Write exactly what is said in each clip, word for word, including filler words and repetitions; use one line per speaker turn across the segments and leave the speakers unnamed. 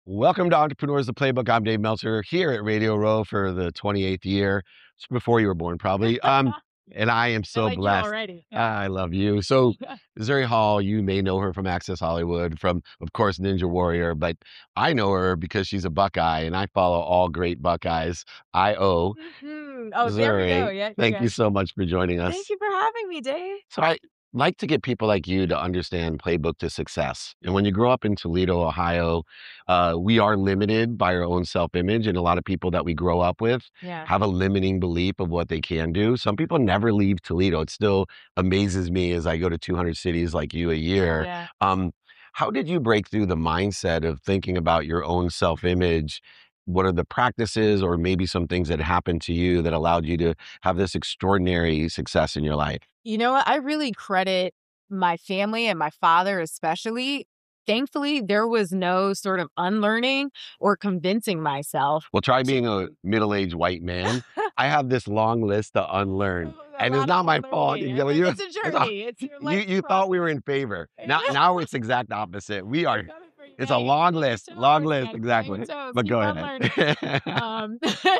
Welcome to Entrepreneurs the Playbook. I'm Dave Meltzer here at Radio Row for the twenty-eighth year. It's before you were born, probably. Um, and I am
I
so
like you
blessed.
already.
I love you. So, Zuri Hall, you may know her from Access Hollywood, from, of course, Ninja Warrior, but I know her because she's a Buckeye and I follow all great Buckeyes. I owe
Mhm. Oh, there we go.
Zuri.
Yeah, you
Thank you
got
so much for joining
Thank
us.
you for having me, Dave.
So I like to get people like you to understand Playbook to Success. And when you grow up in Toledo, Ohio, uh, we are limited by our own self-image. And a lot of people that we grow up with
Yeah.
have a limiting belief of what they can do. Some people never leave Toledo. It still amazes me as I go to two hundred cities like you a year.
Yeah.
Um, how did you break through the mindset of thinking about your own self-image? What are the practices or maybe some things that happened to you that allowed you to have this extraordinary success in your life?
You know what? I really credit my family and my father especially. Thankfully, there was no sort of unlearning or convincing myself
Well, try
to
being a middle-aged white man. I have this long list to unlearn,
a
and it's
lot of
not my fault.
unlearning.
You
It's
know,
a,
you,
it's a
it's all,
journey. It's your
you,
life's
you thought we were
process.
in favor. Now, now it's exact opposite. We
They're
are.
coming for you.
It's a
Hey, you gotta
long
stay on
list,
your
long
toes. You
list,
gotta stay on your
exactly.
toes.
But
Keep
go
on
ahead.
learning. Um,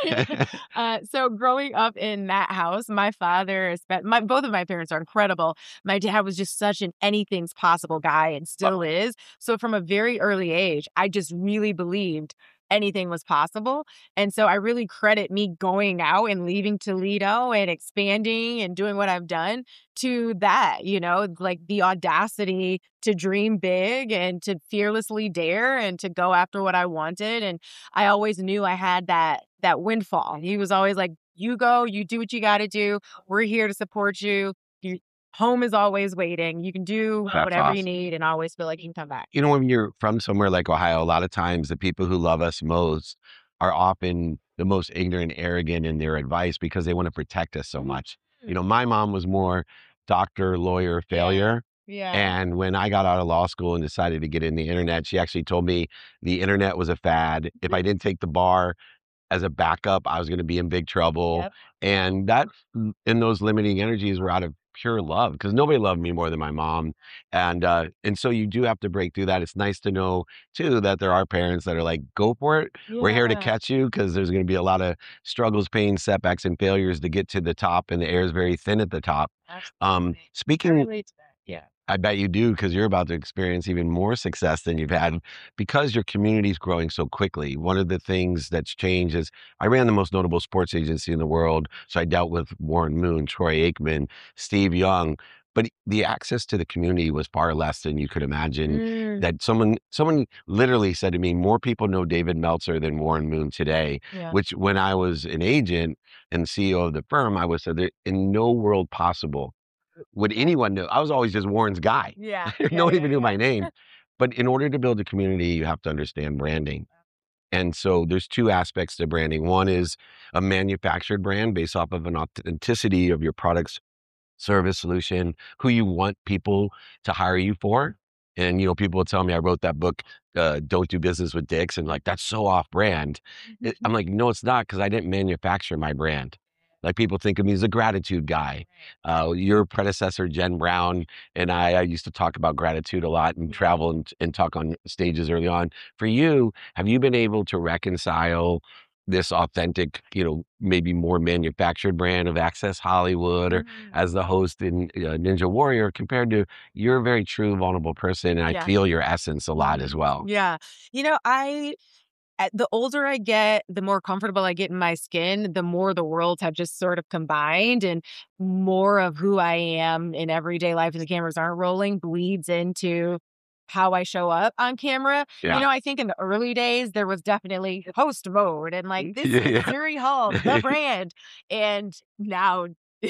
uh, so growing up in that house, my father, espe- my both of my parents are incredible. My dad was just such an anything's possible guy and still is. So from a very early age, I just really believed anything was possible. And so I really credit me going out and leaving Toledo and expanding and doing what I've done to that, you know, like the audacity to dream big and to fearlessly dare and to go after what I wanted. And I always knew I had that that windfall. He was always like, you go, you do what you got to do. We're here to support you. Your home is always waiting. You can do
That's
whatever you
awesome.
need and always feel like you can come back.
You know, when you're from somewhere like Ohio, a lot of times the people who love us most are often the most ignorant, arrogant in their advice because they want to protect us so much. You know, my mom was more doctor, lawyer,
Yeah.
failure.
Yeah.
And when I got out of law school and decided to get in the internet, she actually told me the internet was a fad. If I didn't take the bar as a backup, I was going to be in big trouble.
Yep.
And that, and those limiting energies were out of pure love because nobody loved me more than my mom. And, uh, and so you do have to break through that. It's nice to know too, that there are parents that are like, go for it. We're here to
Yeah.
catch you because there's going to be a lot of struggles, pains, setbacks, and failures to get to the top. And the air is very thin at the top. Um,
Absolutely. I
speaking
relate to that. Yeah.
I bet you do because you're about to experience even more success than you've had because your community is growing so quickly. One of the things that's changed is I ran the most notable sports agency in the world. So I dealt with Warren Moon, Troy Aikman, Steve Young, but the access to the community was far less than you could imagine.
Mm,
That someone, someone literally said to me, more people know David Meltzer than Warren Moon today,
yeah.
which when I was an agent and C E O of the firm, I was said that in no world possible would anyone know? I was always just Warren's guy.
Yeah.
No
Yeah.
one
Yeah.
even knew my
Yeah.
name. But in order to build a community, you have to understand branding. And so there's two aspects to branding. One is a manufactured brand based off of an authenticity of your product's service solution, who you want people to hire you for. And, you know, people will tell me I wrote that book, uh, Don't Do Business with Dicks. And like, that's so off brand. It, I'm like, no, it's not because I didn't manufacture my brand. Like people think of me as a gratitude guy. Uh, your predecessor, Jen Brown, and I, I used to talk about gratitude a lot and travel and, and talk on stages early on. For you, have you been able to reconcile this authentic, you know, maybe more manufactured brand of Access Hollywood or
Mm,
as the host in uh, Ninja Warrior compared to you're a very true, vulnerable person. And I
yeah.
feel your essence a lot as
Mhm.
well.
Yeah. You know, I at the older I get, the more comfortable I get in my skin, the more the worlds have just sort of combined and more of who I am in everyday life as the cameras aren't rolling bleeds into how I show up on camera. You
Yeah.
know, I think in the early days, there was definitely host mode and like, this is
Yeah.
Zuri Hall, the brand. And now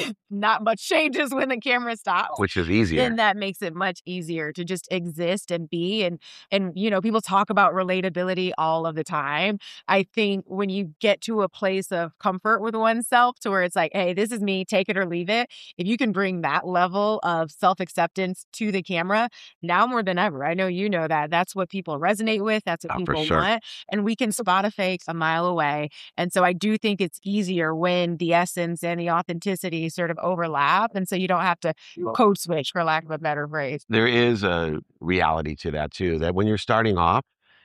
not much changes when the camera stops.
Which is easier.
Then that makes it much easier to just exist and be. And, and, you know, people talk about relatability all of the time. I think when you get to a place of comfort with oneself to where it's like, hey, this is me, take it or leave it. If you can bring that level of self-acceptance to the camera, now more than ever, I know you know that. That's what people resonate with. That's what
Oh, for
people
sure.
want. And we can spot a fake a mile away. And so I do think it's easier when the essence and the authenticity sort of overlap. And so you don't have to code switch, for lack of a better phrase.
There is a reality to that too, that when you're starting off,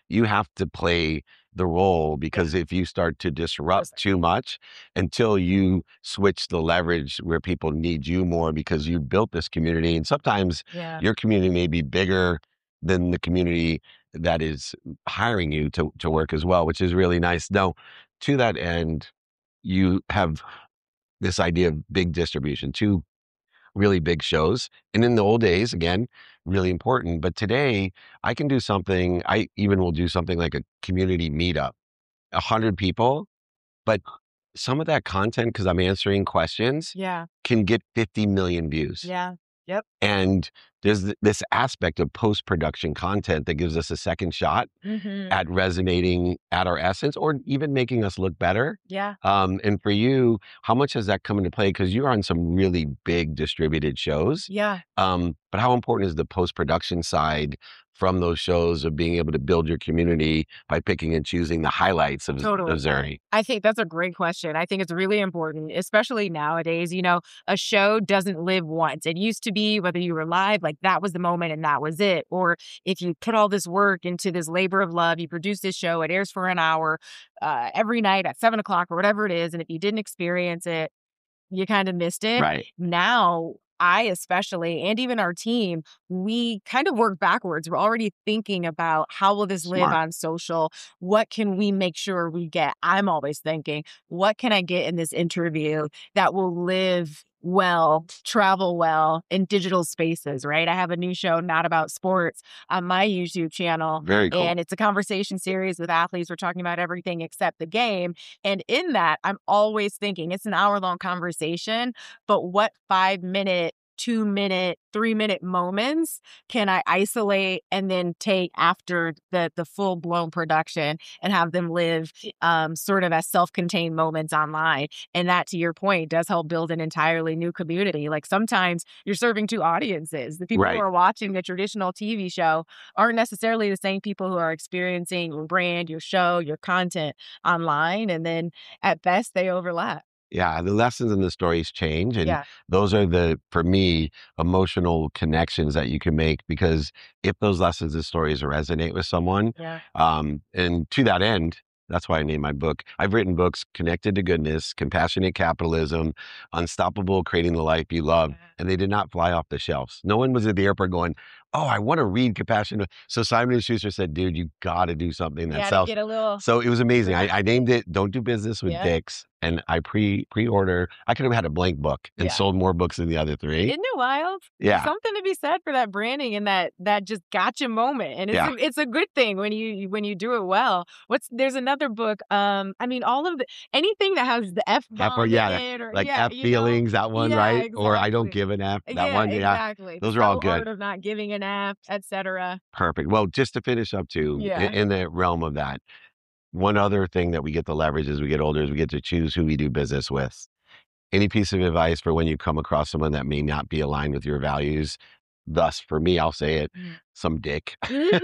you have to play the role, because if you start to disrupt too much until you switch the leverage where people need you more because you built this community, and sometimes
Yeah.
your community may be bigger than the community that is hiring you to, to work as well, which is really nice. Now, to that end, you have this idea of big distribution, two really big shows. And in the old days, again, really important. But today, I can do something, I even will do something like a community meetup, a hundred people, but some of that content, because I'm answering questions,
Yeah.
can get fifty million views.
Yeah. Yep.
And there's th- this aspect of post-production content that gives us a second shot
Mm-hmm.
at resonating at our essence, or even making us look better.
Yeah.
Um, and for you, how much has that come into play? Because you're on some really big distributed shows.
Yeah.
Um, but how important is the post-production side from those shows of being able to build your community by picking and choosing the highlights of,
Totally.
of Zuri?
I think that's a great question. I think it's really important, especially nowadays. You know, a show doesn't live once. It used to be, whether you were live, like that was the moment and that was it. Or if you put all this work into this labor of love, you produce this show, it airs for an hour uh, every night at seven o'clock or whatever it is. And if you didn't experience it, you kind of missed it.
Right.
Now, I especially, and even our team, we kind of work backwards. We're already thinking about how will this live
Smart.
on social? What can we make sure we get? I'm always thinking, what can I get in this interview that will live well, travel well in digital spaces, right? I have a new show, Not About Sports, on my YouTube channel.
Very cool.
And it's a conversation series with athletes. We're talking about everything except the game. And in that, I'm always thinking it's an hour long conversation, but what five minute, two minute, three minute moments can I isolate and then take after the the full blown production and have them live um, sort of as self-contained moments online? And that, to your point, does help build an entirely new community. Like sometimes you're serving two audiences. The people
Right.
who are watching the traditional T V show aren't necessarily the same people who are experiencing your brand, your show, your content online. And then at best, they overlap.
Yeah, the lessons and the stories change. And
Yeah.
those are the, for me, emotional connections that you can make, because if those lessons and stories resonate with someone,
Yeah.
um, and to that end, that's why I named my book. I've written books, Connected to Goodness, Compassionate Capitalism, Unstoppable, Creating the Life You Love,
Yeah.
and they did not fly off the shelves. No one was at the airport going, oh, I want to read Compassionate. So Simon and Schuster said, dude, you got to do something that
Yeah, to
sells.
get a little.
So it was amazing. I, I named it Don't Do Business with
Yeah.
Dicks, and I pre pre order. I could have had a blank book and
Yeah.
sold more books than the other three.
Isn't it wild?
Yeah.
Something to be said for that branding and that that just gotcha moment. And it's
Yeah.
a, it's a good thing when you when you do it well. What's there's another book. Um, I mean, all of the anything that has the F
F or
bomb
yeah,
in it, or
like
yeah,
F
you know?
feelings, that one,
Yeah,
right? Or I don't
exactly.
give an F, that
Yeah,
one. Yeah,
exactly.
those are all
So
good.
art of not giving an F, et cetera.
Perfect. Well, just to finish up too,
Yeah.
in, in the realm of that, one other thing that we get to leverage as we get older is we get to choose who we do business with. Any piece of advice for when you come across someone that may not be aligned with your values? Thus, for me, I'll say it,
Mm.
some dick.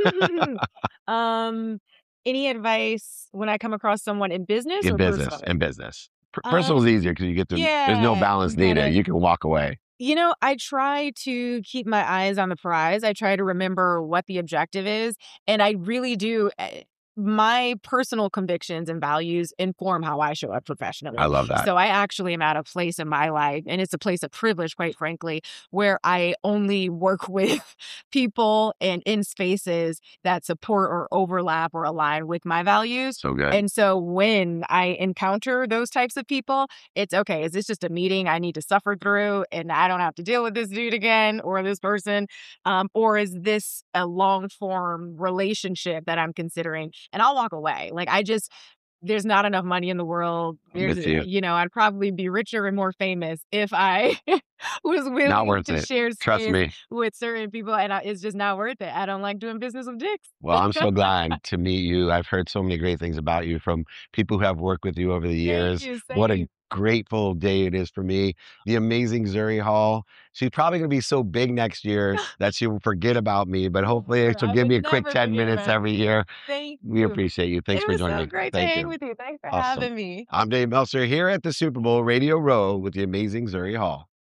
um, any advice when I come across someone in business
In
or
business,
personally?
in business. Per- Personal
Um,
is easier because you get to, there's no
yeah,
balance
you get
needed.
it.
You can walk away.
You know, I try to keep my eyes on the prize. I try to remember what the objective is. And I really do. eh, My personal convictions and values inform how I show up professionally.
I love that.
So I actually am at a place in my life, and it's a place of privilege, quite frankly, where I only work with people and in spaces that support or overlap or align with my values.
So good.
And so when I encounter those types of people, it's okay. Is this just a meeting I need to suffer through and I don't have to deal with this dude again or this person? Um, or is this a long form relationship that I'm considering? And I'll walk away. Like I just, there's not enough money in the world.
I'm
There's,
with you.
you know, I'd probably be richer and more famous if I was willing
Not worth
to
it.
share
Trust
space
me.
with certain people, and I, it's just not worth it. I don't like doing business with dicks.
Well, I'm so glad to meet you. I've heard so many great things about you from people who have worked with you over the years.
Thank you.
What a
Same.
grateful day it is for me. The amazing Zuri Hall. She's probably going to be so big next year that she will forget about me, but hopefully
Sure,
she'll
I
give me a
would
quick
never
ten
forget
minutes
about
every
you.
year.
Thank
We
you.
appreciate you. Thanks
It
for
was
joining
so
me.
great to
Thank
hang
you.
with you. Thanks for
Awesome.
having me.
I'm Dave Meltzer here at the Super Bowl Radio Row with the amazing Zuri Hall.